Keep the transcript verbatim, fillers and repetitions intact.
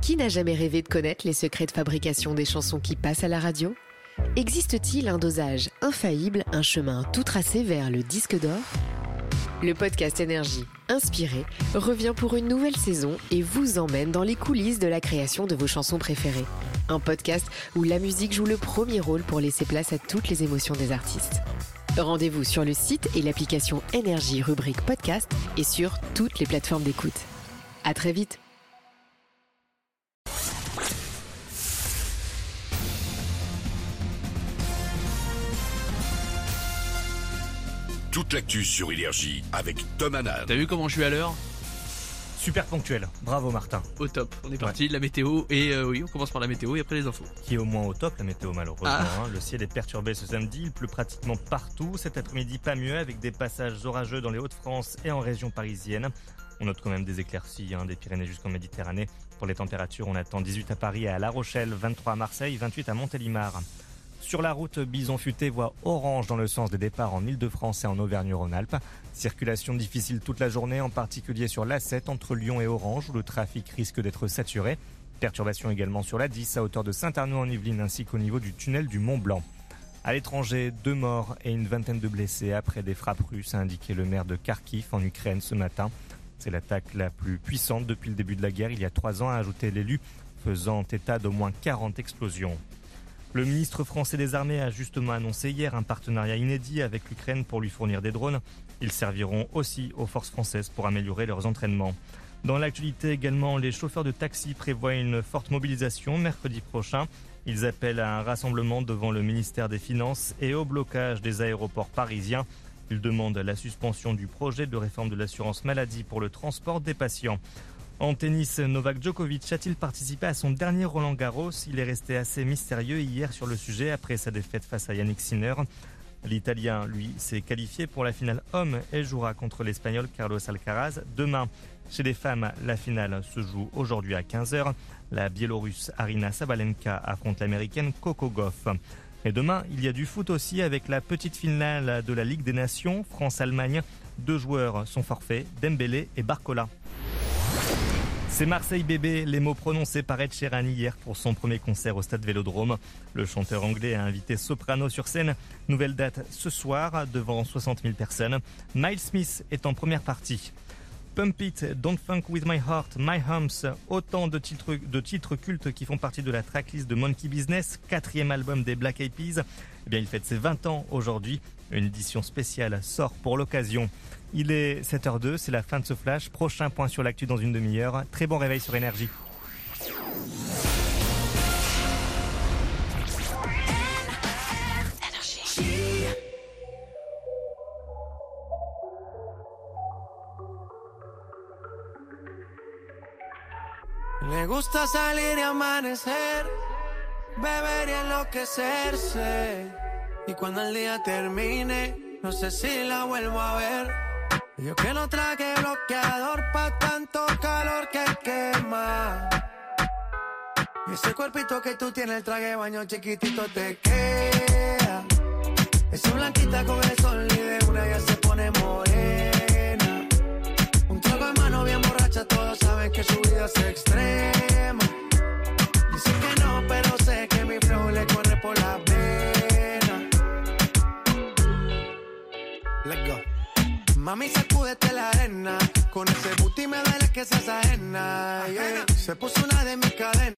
Qui n'a jamais rêvé de connaître les secrets de fabrication des chansons qui passent à la radio ? Existe-t-il un dosage infaillible, un chemin tout tracé vers le disque d'or ? Le podcast Énergie, inspiré, revient pour une nouvelle saison et vous emmène dans les coulisses de la création de vos chansons préférées. Un podcast où la musique joue le premier rôle pour laisser place à toutes les émotions des artistes. Rendez-vous sur le site et l'application Énergie rubrique podcast et sur toutes les plateformes d'écoute. À très vite. Toute l'actu sur Énergie avec Tom Hanan. T'as vu comment je suis à l'heure ? Super ponctuel, bravo Martin. Au top, on est parti, ouais. De la météo, et euh, oui, on commence par la météo et après les infos. Qui est au moins au top, la météo malheureusement. Ah. Hein. Le ciel est perturbé ce samedi, il pleut pratiquement partout. Cet après-midi, pas mieux, avec des passages orageux dans les Hauts-de-France et en région parisienne. On note quand même des éclaircies, hein, des Pyrénées jusqu'en Méditerranée. Pour les températures, on attend dix-huit à Paris et à La Rochelle, vingt-trois à Marseille, vingt-huit à Montélimar. Sur la route, Bison Futé voit orange dans le sens des départs en Ile-de-France et en Auvergne-Rhône-Alpes. Circulation difficile toute la journée, en particulier sur l'A sept entre Lyon et Orange où le trafic risque d'être saturé. Perturbation également sur l'A dix à hauteur de Saint-Arnaud en Yvelines ainsi qu'au niveau du tunnel du Mont-Blanc. À l'étranger, deux morts et une vingtaine de blessés après des frappes russes, a indiqué le maire de Kharkiv en Ukraine ce matin. C'est l'attaque la plus puissante depuis le début de la guerre il y a trois ans, a ajouté l'élu, faisant état d'au moins quarante explosions. Le ministre français des Armées a justement annoncé hier un partenariat inédit avec l'Ukraine pour lui fournir des drones. Ils serviront aussi aux forces françaises pour améliorer leurs entraînements. Dans l'actualité également, les chauffeurs de taxi prévoient une forte mobilisation mercredi prochain. Ils appellent à un rassemblement devant le ministère des Finances et au blocage des aéroports parisiens. Ils demandent la suspension du projet de réforme de l'assurance maladie pour le transport des patients. En tennis, Novak Djokovic a-t-il participé à son dernier Roland-Garros ? Il est resté assez mystérieux hier sur le sujet après sa défaite face à Yannick Sinner. L'Italien, lui, s'est qualifié pour la finale homme et jouera contre l'Espagnol Carlos Alcaraz demain. Chez les femmes, la finale se joue aujourd'hui à quinze heures. La Biélorusse Arina Sabalenka affronte l'Américaine Coco Gauff. Et demain, il y a du foot aussi avec la petite finale de la Ligue des Nations, France-Allemagne. Deux joueurs sont forfaits, Dembélé et Barcola. C'est Marseille bébé, les mots prononcés par Ed Sheeran hier pour son premier concert au Stade Vélodrome. Le chanteur anglais a invité Soprano sur scène. Nouvelle date ce soir devant soixante mille personnes. Miles Smith est en première partie. Pump It, Don't Funk With My Heart, My Humps, autant de titres, de titres cultes qui font partie de la tracklist de Monkey Business, quatrième album des Black Eyed Peas. Eh bien, il fête ses vingt ans aujourd'hui. Une édition spéciale sort pour l'occasion. Il est sept heures deux, c'est la fin de ce flash. Prochain point sur l'actu dans une demi-heure. Très bon réveil sur Énergie. Le gusta salir y amanecer, beber y enloquecerse. Y cuando el día termine, no sé si la vuelvo a ver. Yo que no traje bloqueador pa' tanto calor que quema. Y ese cuerpito que tú tienes, el traje de baño chiquitito te queda. Esa blanquita con el sol y de una ya se pone morena. Un trago de mano bien borracha, todos saben que su vida es extrema. Dicen que no, pero sé que mi flow le corre por la vena. Let's go. Mami, sacúdete la arena. Con ese booty me duele que seas ajena, yeah. Se puso una de mis cadenas.